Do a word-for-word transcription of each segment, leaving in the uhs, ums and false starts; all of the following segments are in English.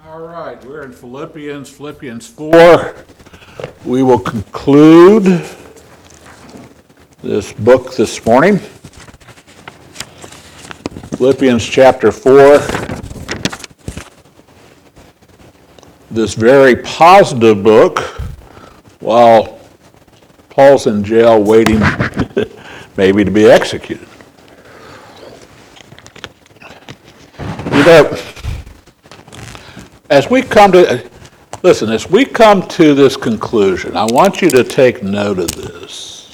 All right, we're in Philippians, Philippians four. We will conclude this book this morning. Philippians chapter four. This very positive book, while Paul's in jail waiting maybe to be executed. You know, as we come to, listen, as we come to this conclusion, I want you to take note of this.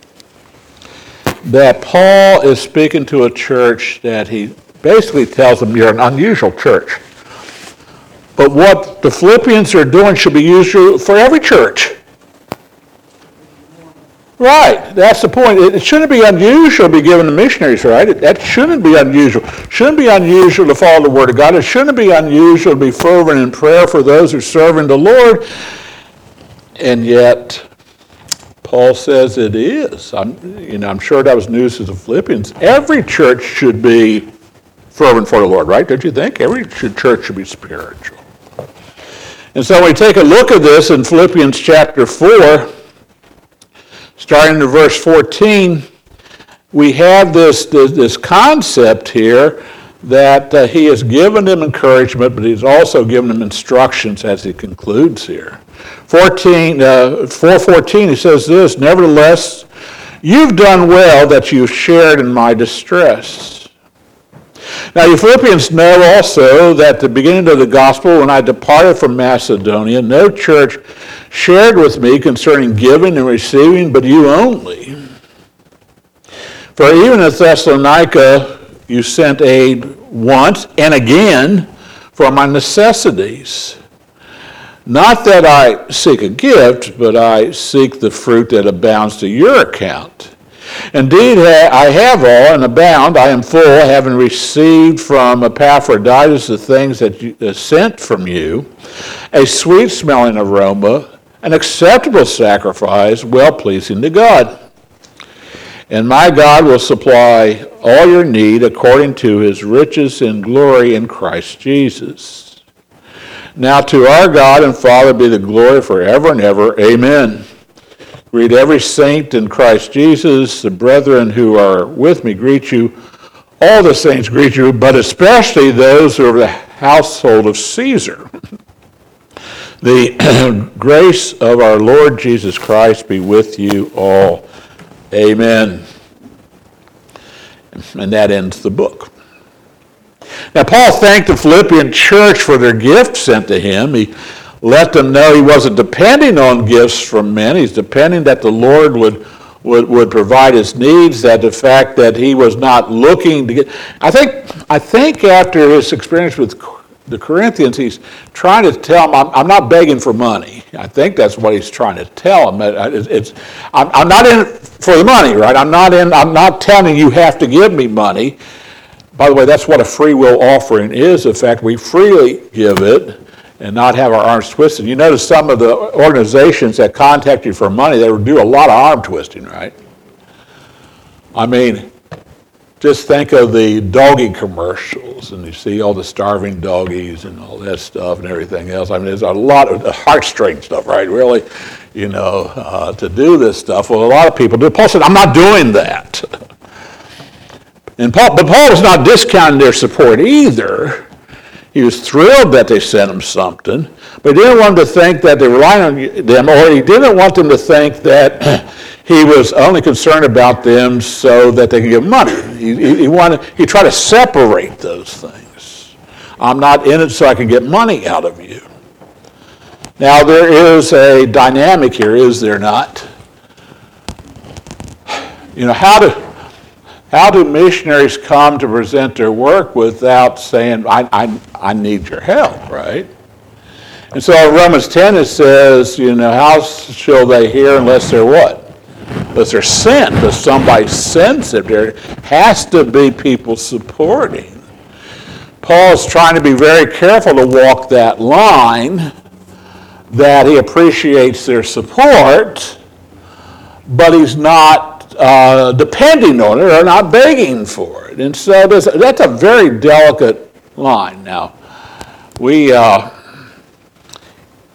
That Paul is speaking to a church that he basically tells them, you're an unusual church. But what the Philippians are doing should be usual for every church. Right, that's the point. It shouldn't be unusual to be given to missionaries, right? That shouldn't be unusual. It shouldn't be unusual to follow the Word of God. It shouldn't be unusual to be fervent in prayer for those who are serving the Lord. And yet, Paul says it is. I'm, you know, I'm sure that was news to the Philippians. Every church should be fervent for the Lord, right? Don't you think? Every church should be spiritual. And so we take a look at this in Philippians chapter four. Starting in verse fourteen, we have this, this, this concept here that uh, he has given them encouragement, but he's also given them instructions as he concludes here. fourteen, uh, four fourteen, he says this, nevertheless, you've done well that you've shared in my distress. Now, you Philippians know also that at the beginning of the gospel, when I departed from Macedonia, no church shared with me concerning giving and receiving, but you only. For even at Thessalonica, you sent aid once and again for my necessities. Not that I seek a gift, but I seek the fruit that abounds to your account. Indeed, I have all and abound. I am full, having received from Epaphroditus the things that you uh, sent from you, a sweet-smelling aroma, an acceptable sacrifice, well-pleasing to God. And my God will supply all your need according to his riches in glory in Christ Jesus. Now to our God and Father be the glory forever and ever. Amen. Greet every saint in Christ Jesus. The brethren who are with me greet you. All the saints greet you, but especially those who are of the household of Caesar. The grace of our Lord Jesus Christ be with you all. Amen. And that ends the book. Now, Paul thanked the Philippian church for their gifts sent to him. He let them know he wasn't depending on gifts from men. He's depending that the Lord would, would, would provide his needs, that the fact that he was not looking to get... I think, I think after his experience with the Corinthians, he's trying to tell them, I'm, I'm not begging for money. I think that's what he's trying to tell them. It's, it's, I'm, I'm not in it for the money, right? I'm not in. I'm not telling you have to give me money. By the way, that's what a free will offering is. In fact, we freely give it and not have our arms twisted. You notice some of the organizations that contact you for money, they do a lot of arm twisting, right? I mean, just think of the doggy commercials, and you see all the starving doggies and all that stuff and everything else. I mean, there's a lot of heartstring stuff, right? Really, you know, uh, to do this stuff. Well, a lot of people do. Paul said, I'm not doing that. And Paul, but Paul was not discounting their support either. He was thrilled that they sent him something, but he didn't want them to think that they relied on them, or he didn't want them to think that he was only concerned about them so that they could give money. He, he, he wanted, he tried to separate those things. I'm not in it so I can get money out of you. Now, there is a dynamic here, is there not? You know, how do... How do missionaries come to present their work without saying, I, I, I need your help, right? And so in Romans ten it says, you know, how shall they hear unless they're what? Unless they're sent, unless somebody sends it. There has to be people supporting. Paul's trying to be very careful to walk that line, that he appreciates their support, but he's not Uh, depending on it or not begging for it. And so that's a very delicate line. Now, we uh,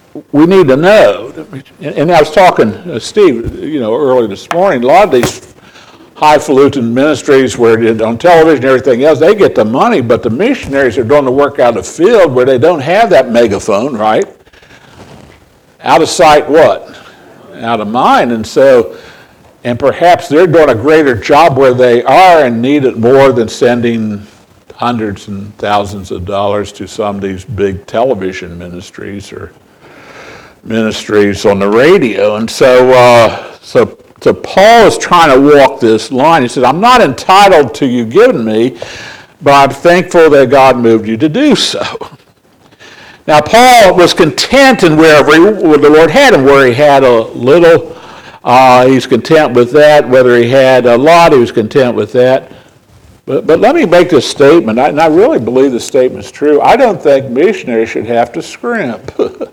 we need to know. And I was talking to Steve, you know, early this morning. A lot of these highfalutin ministries where on television and everything else, they get the money, but the missionaries are doing the work out in the field where they don't have that megaphone, right? Out of sight, what? Out of mind. And so, and perhaps they're doing a greater job where they are and need it more than sending hundreds and thousands of dollars to some of these big television ministries or ministries on the radio. And so, uh, so So Paul is trying to walk this line. He said, I'm not entitled to you giving me, but I'm thankful that God moved you to do so. Now, Paul was content in wherever he, where the Lord had him. Where he had a little, uh, he's content with that. Whether he had a lot, he was content with that. But, but let me make this statement, I, and I really believe this statement is true. I don't think missionaries should have to scrimp.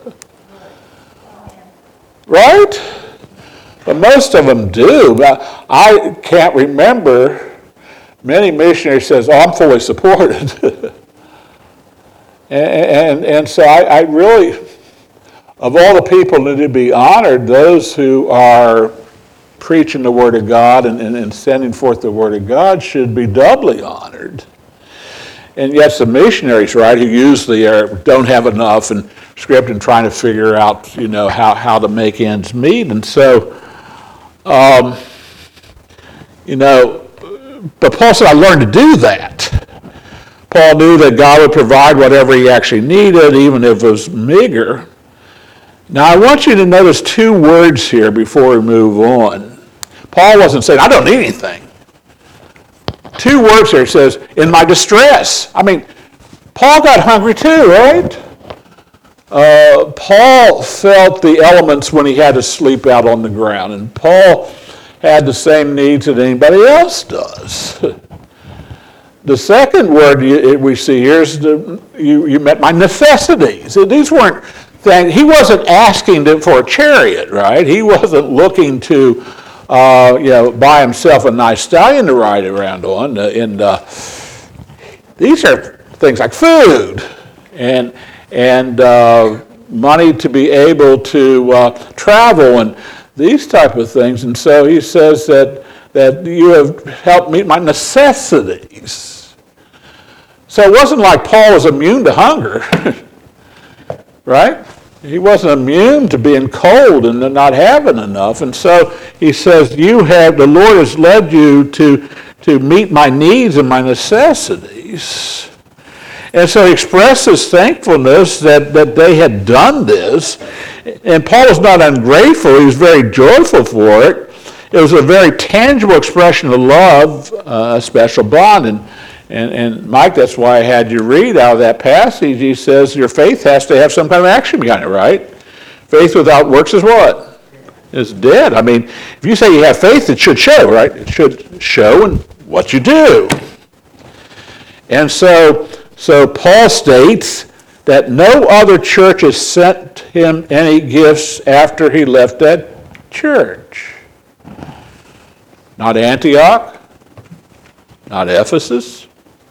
Right? But most of them do. I can't remember many missionaries says, oh, I'm fully supported. and, and, and so I, I really, of all the people that need to be honored, those who are preaching the Word of God and, and, and sending forth the Word of God should be doubly honored. And yet the missionaries, right, who usually are, don't have enough and script and trying to figure out, you know, how, how to make ends meet. And so, Um, you know, but Paul said, I learned to do that. Paul knew that God would provide whatever he actually needed, even if it was meager. Now, I want you to notice two words here before we move on. Paul wasn't saying, I don't need anything. Two words here. He says, in my distress. I mean, Paul got hungry too, right? Uh, Paul felt the elements when he had to sleep out on the ground, and Paul had the same needs that anybody else does. The second word you, we see here is the, you, you met my necessities. These weren't things, he wasn't asking to, for a chariot, right? He wasn't looking to uh, you know, buy himself a nice stallion to ride around on. Uh, and uh, these are things like food and and uh, money to be able to uh, travel and these type of things. And so he says that, that you have helped meet my necessities. So it wasn't like Paul was immune to hunger, right? He wasn't immune to being cold and not having enough. And so he says, you have, the Lord has led you to, to meet my needs and my necessities. And so he expresses thankfulness that, that they had done this. And Paul was not ungrateful. He was very joyful for it. It was a very tangible expression of love, uh, a special bond. And, and, and Mike, that's why I had you read out of that passage. He says your faith has to have some kind of action behind it, right? Faith without works is what? Is dead. I mean, if you say you have faith, it should show, right? It should show in what you do. And so... So Paul states that no other church has sent him any gifts after he left that church. Not Antioch, not Ephesus,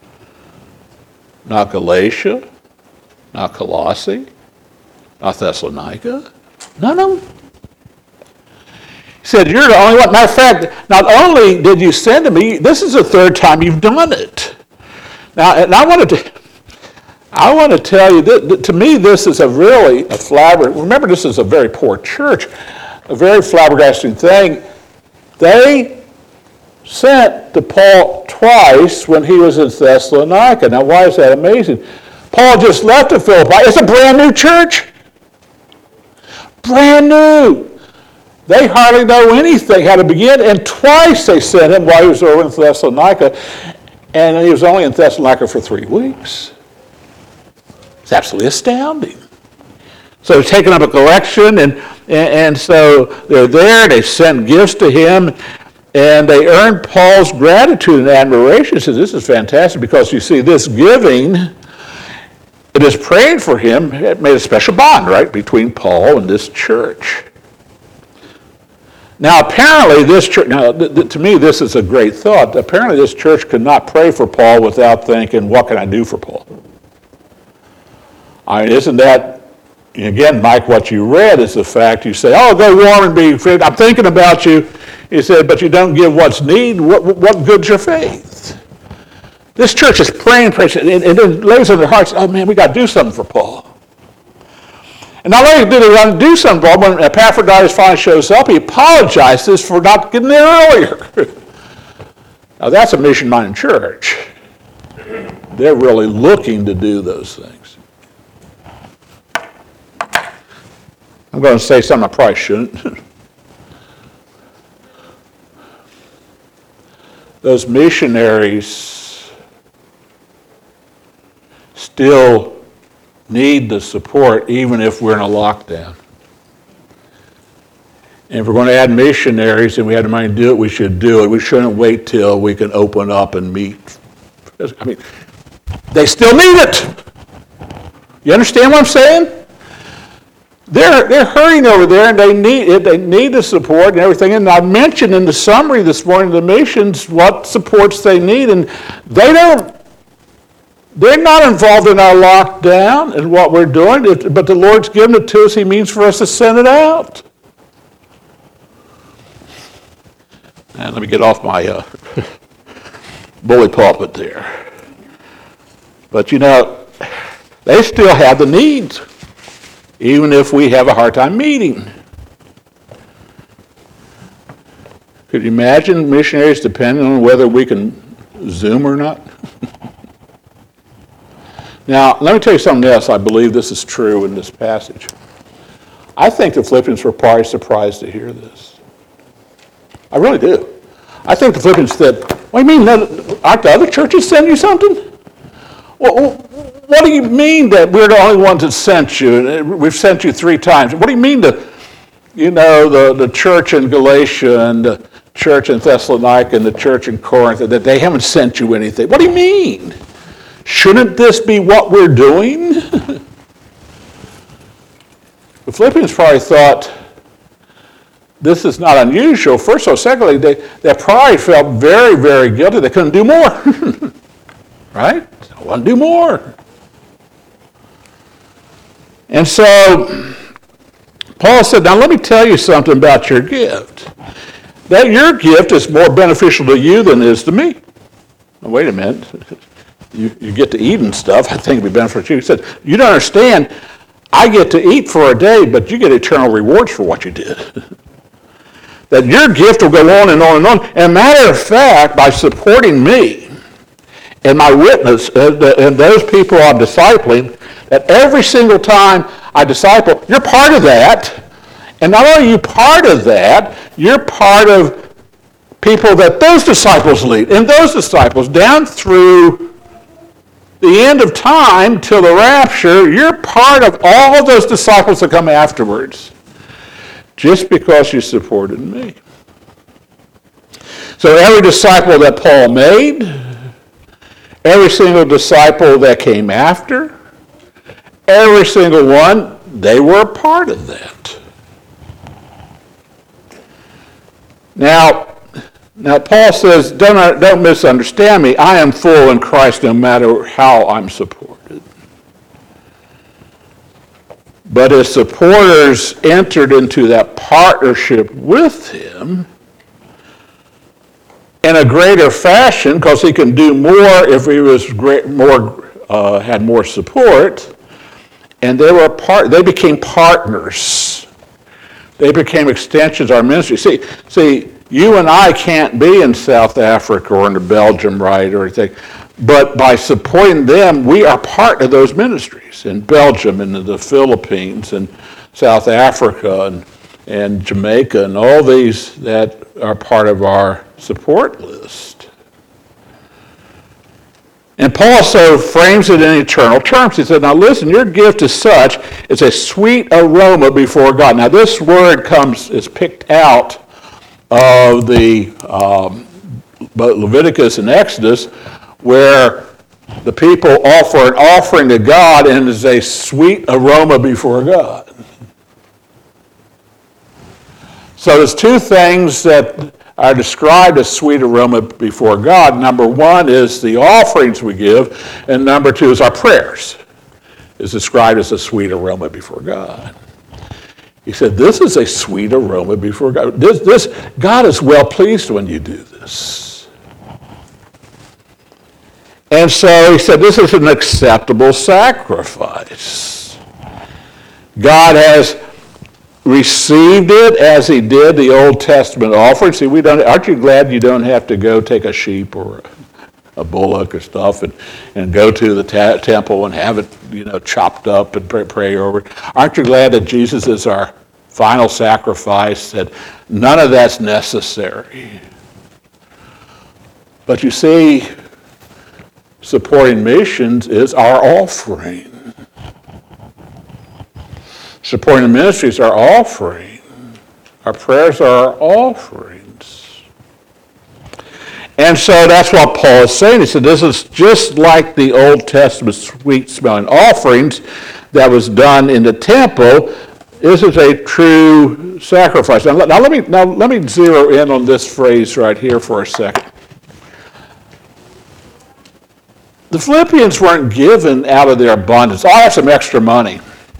not Galatia, not Colossae, not Thessalonica, none of them. He said, you're the only one. Matter of fact, not only did you send to me, this is the third time you've done it. Now, and I wanted to, I want to tell you that, that to me this is a really a flabbergasting. Remember, this is a very poor church, a very flabbergasting thing. They sent to Paul twice when he was in Thessalonica. Now, why is that amazing? Paul just left to Philippi. It's a brand new church, brand new. They hardly know anything how to begin, and twice they sent him while he was over in Thessalonica. And he was only in Thessalonica for three weeks. It's absolutely astounding. So they're taking up a collection, and, and, and so they're there, they send gifts to him, and they earn Paul's gratitude and admiration. He says, this is fantastic, because you see, this giving, it is praying for him, it made a special bond, right, between Paul and this church. Now, apparently this church, now th- th- to me this is a great thought. Apparently this church could not pray for Paul without thinking, what can I do for Paul? I mean, isn't that again, Mike, what you read is the fact. You say, oh, go warm and be fit. I'm thinking about you. He said, but you don't give what's needed. What, what good's your faith? This church is praying, praying, and, and it lays on their hearts, oh, man, we got to do something for Paul. And not only did they want to do something for him, when Epaphroditus finally shows up, he apologizes for not getting there earlier. Now, that's a mission-minded church. They're really looking to do those things. I'm going to say something I probably shouldn't. Those missionaries still need the support even if we're in a lockdown. And if we're going to add missionaries and we have the money to do it, we should do it. We shouldn't wait till we can open up and meet. I mean, they still need it. You understand what I'm saying? They're, they're hurrying over there, and they need it. They need the support and everything. And I mentioned in the summary this morning the missions what supports they need, and they don't. They're not involved in our lockdown and what we're doing, but the Lord's given it to us. He means for us to send it out. And let me get off my uh, bully pulpit there. But you know, they still have the needs, even if we have a hard time meeting. Could you imagine missionaries depending on whether we can Zoom or not? Now, let me tell you something else. I believe this is true in this passage. I think the Philippians were probably surprised to hear this. I really do. I think the Philippians said, what do you mean? Aren't the other churches sending you something? Well, what do you mean that we're the only ones that sent you? We've sent you three times. What do you mean that, you know, the, the church in Galatia and the church in Thessalonica and the church in Corinth, that they haven't sent you anything? What do you mean? Shouldn't this be what we're doing? The Philippians probably thought, this is not unusual. First of all, secondly, they, they probably felt very, very guilty. They couldn't do more. Right? I want to do more. And so, Paul said, now let me tell you something about your gift. That your gift is more beneficial to you than it is to me. Now, wait a minute. You, you get to eat and stuff. I think it'd be beneficial to you. He said, you don't understand. I get to eat for a day, but you get eternal rewards for what you did. That your gift will go on and on and on. And matter of fact, by supporting me and my witness uh, and those people I'm discipling, that every single time I disciple, you're part of that. And not only are you part of that, you're part of people that those disciples lead. And those disciples, down through the end of time till the rapture, you're part of all those disciples that come afterwards. Just because you supported me. So every disciple that Paul made, every single disciple that came after, every single one, they were a part of that. Now, now Paul says, don't, don't misunderstand me. I am full in Christ no matter how I'm supported. But his supporters entered into that partnership with him in a greater fashion because he can do more if he was great, more uh, had more support. And they were part. They became partners. They became extensions of our ministry. See, see, you and I can't be in South Africa or in Belgium, right, or anything. But by supporting them, we are part of those ministries in Belgium and in the Philippines and South Africa and, and Jamaica and all these that are part of our support list. And Paul so frames it in eternal terms. He said, now listen, your gift is such, it's a sweet aroma before God. Now this word comes, is picked out of the um, Leviticus and Exodus, where the people offer an offering to God and it is a sweet aroma before God. So there's two things that are described as sweet aroma before God. Number one is the offerings we give, and number two is our prayers. is described as a sweet aroma before God. He said, this is a sweet aroma before God. This, this, God is well pleased when you do this. And so he said, this is an acceptable sacrifice. God has received it as he did the Old Testament offering. See, we don't, aren't you glad you don't have to go take a sheep or a, a bullock or stuff and, and go to the ta- temple and have it, you know, chopped up and pray, pray over it? Aren't you glad that Jesus is our final sacrifice, that none of that's necessary? But you see, supporting missions is our offering. Supporting the ministry is our offering. Our prayers are our offerings. And so that's what Paul is saying. He said, this is just like the Old Testament sweet-smelling offerings that was done in the temple. This is a true sacrifice. Now, now, let me, now let me zero in on this phrase right here for a second. The Philippians weren't given out of their abundance. Oh, I have some extra money.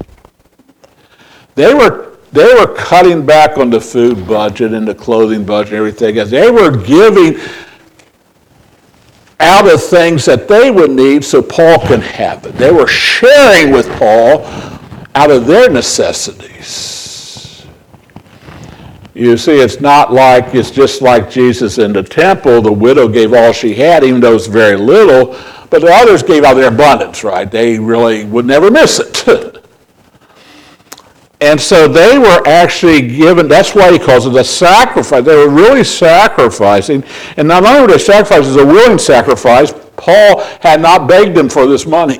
They were, they were cutting back on the food budget and the clothing budget and everything else. They were giving out of things that they would need so Paul can have it. They were sharing with Paul out of their necessities. You see, it's not like, it's just like Jesus in the temple. The widow gave all she had, even though it was very little, but the others gave out their abundance, right? They really would never miss it. And so they were actually given, that's why he calls it a sacrifice. They were really sacrificing. And not only were they sacrificing, it was a willing sacrifice. Paul had not begged them for this money.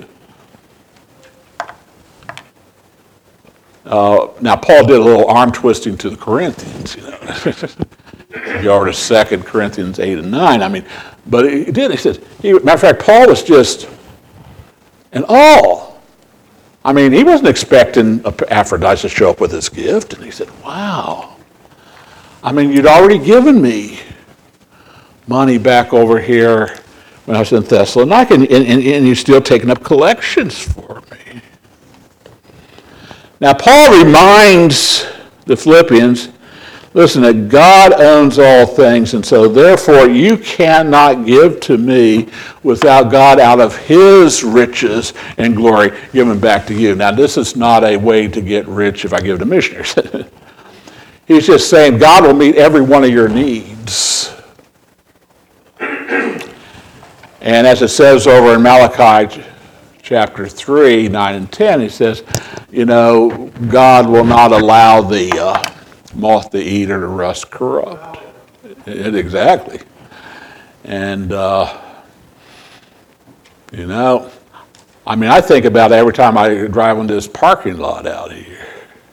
uh, now, Paul did a little arm twisting to the Corinthians, you know. You over to Second Corinthians eight and nine. I mean, but he did. He says, he, matter of fact, Paul was just in awe. I mean, he wasn't expecting Epaphroditus to show up with his gift. And he said, wow. I mean, you'd already given me money back over here when I was in Thessalonica, and, and, and you're still taking up collections for me. Now, Paul reminds the Philippians, listen, that God owns all things, and so therefore you cannot give to me without God out of his riches and glory giving back to you. Now, this is not a way to get rich if I give to missionaries. He's just saying God will meet every one of your needs. And as it says over in Malachi chapter three, nine and ten, he says, you know, God will not allow the uh, moth to eat or to rust corrupt. It, exactly. And, uh, you know, I mean, I think about it every time I drive into this parking lot out here.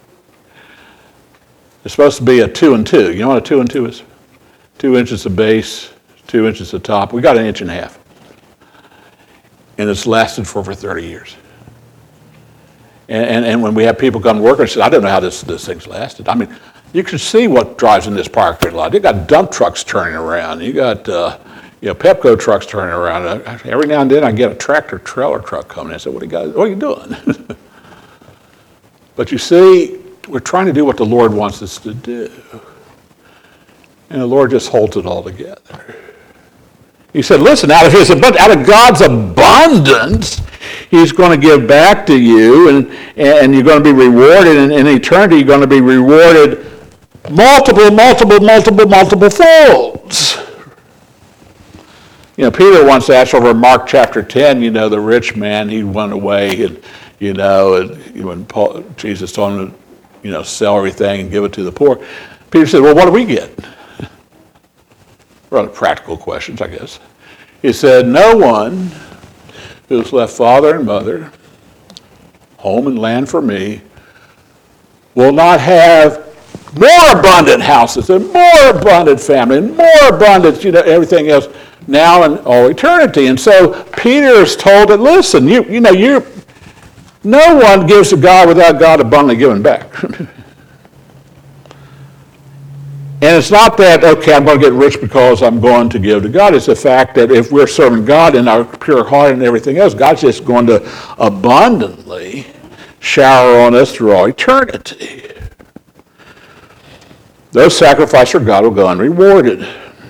It's supposed to be a two and two. You know what a two and two is? Two inches of base, two inches of top. We got an inch and a half. And it's lasted for over thirty years. And, and, and when we have people come to work and say, I don't know how this, this thing's lasted. I mean, you can see what drives in this parking lot. You got dump trucks turning around. You got uh, you know Pepco trucks turning around. Every now and then I get a tractor trailer truck coming. I said, "What are you guys? What are you doing?" But you see, we're trying to do what the Lord wants us to do, and the Lord just holds it all together. He said, "Listen, out of his abundance, out of God's abundance, he's going to give back to you, and and you're going to be rewarded. And in eternity, you're going to be rewarded." Multiple, multiple, multiple, multiple folds. You know, Peter once asked over in Mark chapter ten, you know, the rich man, he went away, and, you know, and when Paul, Jesus told him to, you know, sell everything and give it to the poor. Peter said, well, what do we get? Rather practical questions, I guess. He said, no one who's left father and mother, home and land for me, will not have more abundant houses and more abundant family and more abundance, you know, everything else now and all eternity. And so Peter is told that, listen, you you know, you no one gives to God without God abundantly giving back. And it's not that, okay, I'm going to get rich because I'm going to give to God. It's the fact that if we're serving God in our pure heart and everything else, God's just going to abundantly shower on us through all eternity. Those sacrifices for God will go unrewarded.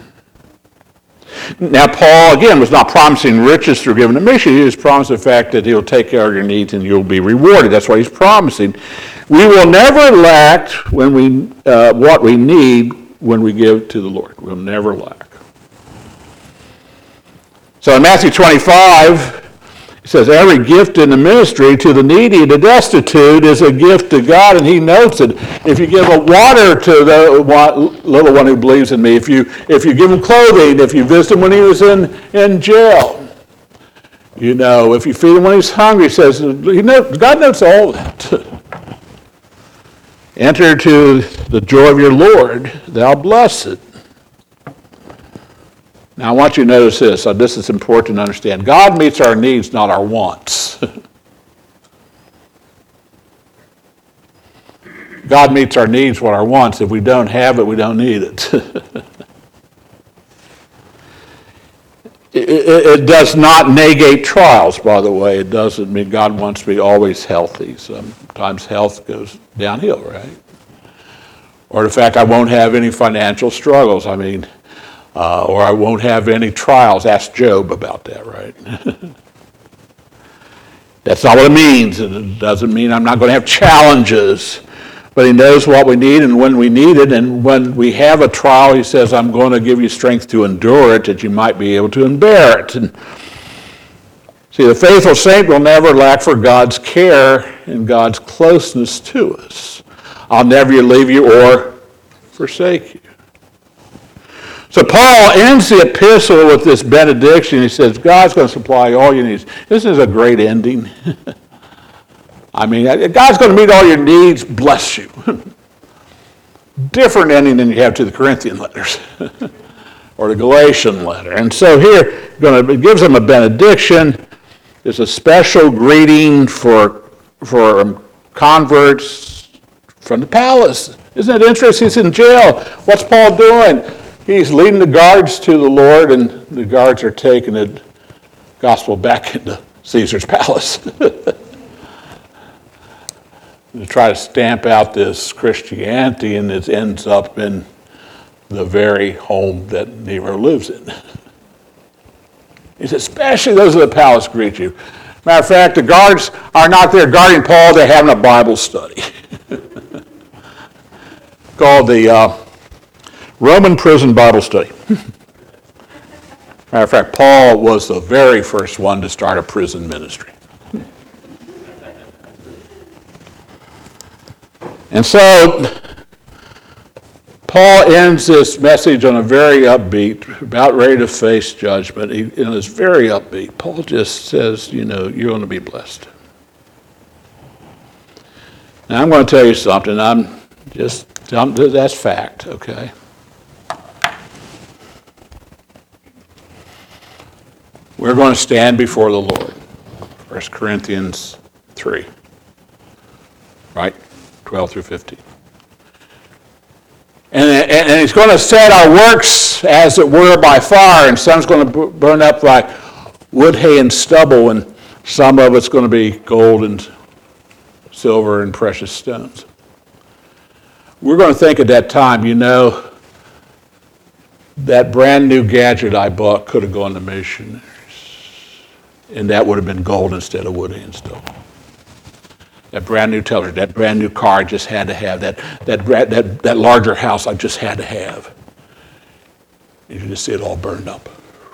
Now, Paul, again, was not promising riches through giving to mission. He was promising the fact that he'll take care of your needs and you'll be rewarded. That's what he's promising. We will never lack when we uh, what we need when we give to the Lord. We'll never lack. So in Matthew twenty-five, it says, every gift in the ministry to the needy and the destitute is a gift to God, and he notes it. If you give a water to the little one who believes in me, if you if you give him clothing, if you visit him when he was in, in jail, you know, if you feed him when he's hungry, he says, he knows, God knows all that. Enter to the joy of your Lord, thou blessed. Now, I want you to notice this. Uh, this is important to understand. God meets our needs, not our wants. God meets our needs, what our wants. If we don't have it, we don't need it. it, it. It does not negate trials, by the way. It doesn't mean God wants me always healthy. Sometimes health goes downhill, right? Or the fact I won't have any financial struggles. I mean... Uh, or I won't have any trials. Ask Job about that, right? That's not what it means. It doesn't mean I'm not going to have challenges. But he knows what we need and when we need it. And when we have a trial, he says, I'm going to give you strength to endure it, that you might be able to bear it. And see, the faithful saint will never lack for God's care and God's closeness to us. I'll never leave you or forsake you. So Paul ends the epistle with this benediction. He says, God's going to supply all your needs. This is a great ending. I mean, God's going to meet all your needs, bless you. Different ending than you have to the Corinthian letters or the Galatian letter. And so here, it gives them a benediction. There's a special greeting for, for converts from the palace. Isn't it interesting? He's in jail. What's Paul doing? He's leading the guards to the Lord, and the guards are taking the gospel back into Caesar's palace to try to stamp out this Christianity, and it ends up in the very home that Nero lives in. He says, especially those of the palace greet you. Matter of fact, the guards are not there guarding Paul, they're having a Bible study called the uh, Roman Prison Bible Study. Matter of fact, Paul was the very first one to start a prison ministry. And so, Paul ends this message on a very upbeat, about ready to face judgment. He, and it's very upbeat. Paul just says, you know, you're going to be blessed. Now, I'm going to tell you something. I'm just, I'm, that's fact, okay? We're going to stand before the Lord. First Corinthians three. Right? twelve through fifteen. And, and, and he's going to set our works, as it were, by fire, and some's going to burn up like wood, hay, and stubble, and some of it's going to be gold and silver and precious stones. We're going to think at that time, you know, that brand new gadget I bought could have gone to missionaries. And that would have been gold instead of wood and stone. That brand new television, that brand new car I just had to have, that that that that larger house I just had to have. You can just see it all burned up.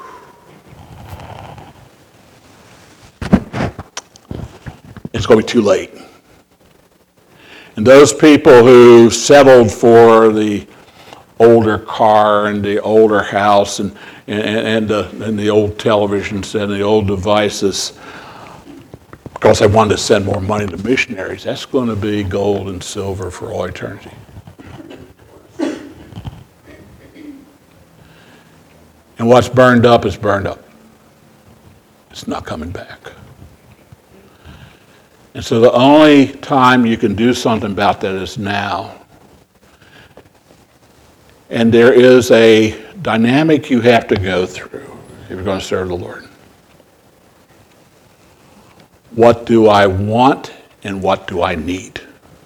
It's going to be too late. And those people who settled for the older car and the older house and and, and, the, and the old televisions and the old devices, because they wanted to send more money to missionaries, that's going to be gold and silver for all eternity. And what's burned up is burned up. It's not coming back. And so the only time you can do something about that is now. And there is a dynamic you have to go through if you're going to serve the Lord. What do I want and what do I need?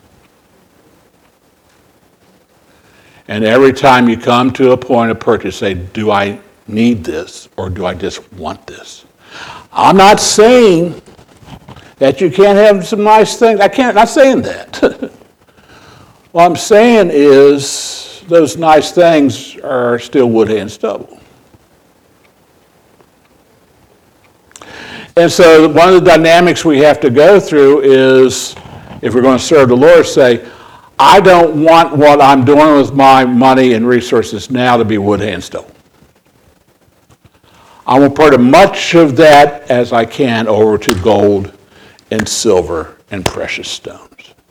And every time you come to a point of purchase, say, do I need this or do I just want this? I'm not saying that you can't have some nice things. I can't, not saying that. What I'm saying is those nice things are still wood, hay, and stubble. And so one of the dynamics we have to go through is, if we're going to serve the Lord, say, I don't want what I'm doing with my money and resources now to be wood, hay, and stubble. I will put as much of that as I can over to gold and silver and precious stones.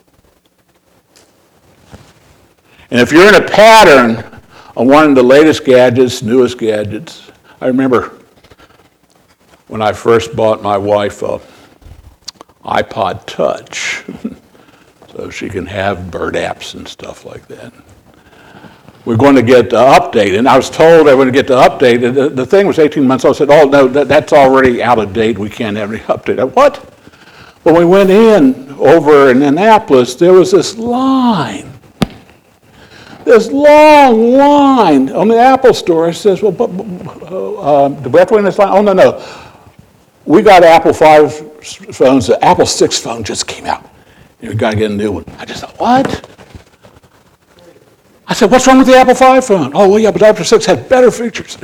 And if you're in a pattern of wanting the latest gadgets, newest gadgets, I remember when I first bought my wife a iPod Touch so she can have bird apps and stuff like that. We're going to get the update, and I was told I would get the update. The, the thing was eighteen months old. I said, oh, no, that, that's already out of date. We can't have any update. I, what? When we went in over in Annapolis, there was this line. This long line on the Apple store. It says, well, but, uh, do we have to wait in this line? Oh, no, no. We got Apple five phones. The Apple six phone just came out. You've got to get a new one. I just thought, what? I said, what's wrong with the Apple five phone? Oh, well, yeah, but Apple six had better features.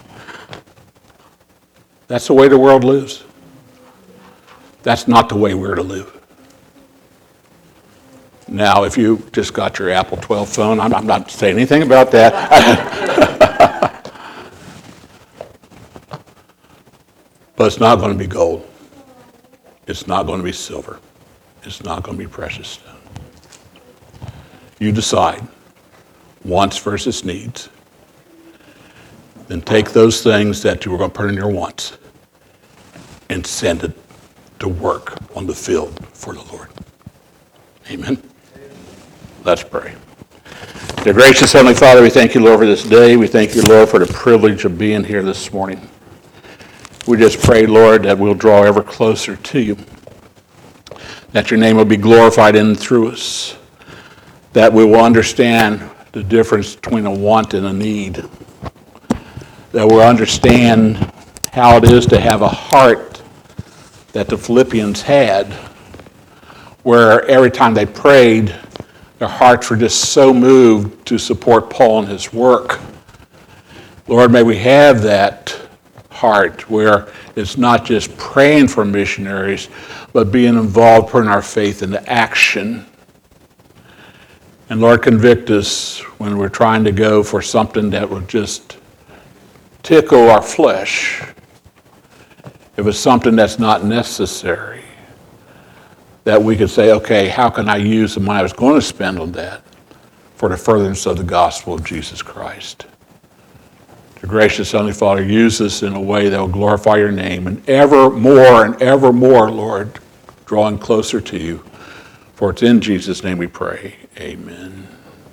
That's the way the world lives. That's not the way we're to live. Now, if you just got your Apple twelve phone, I'm, I'm not saying anything about that. But it's not going to be gold. It's not going to be silver. It's not going to be precious stone. You decide, wants versus needs. Then take those things that you were going to put in your wants and send it to work on the field for the Lord. Amen. Let's pray. Dear gracious Heavenly Father, we thank you, Lord, for this day. We thank you, Lord, for the privilege of being here this morning. We just pray, Lord, that we'll draw ever closer to you, that your name will be glorified in and through us, that we will understand the difference between a want and a need, that we'll understand how it is to have a heart that the Philippians had, where every time they prayed, their hearts were just so moved to support Paul in his work. Lord, may we have that heart where it's not just praying for missionaries, but being involved, putting our faith into action. And Lord, convict us when we're trying to go for something that will just tickle our flesh. If it's something that's not necessary, that we could say, okay, how can I use the money I was going to spend on that for the furtherance of the gospel of Jesus Christ? The gracious Heavenly Father, use us in a way that will glorify your name, and ever more and ever more, Lord, drawing closer to you. For it's in Jesus' name we pray. Amen.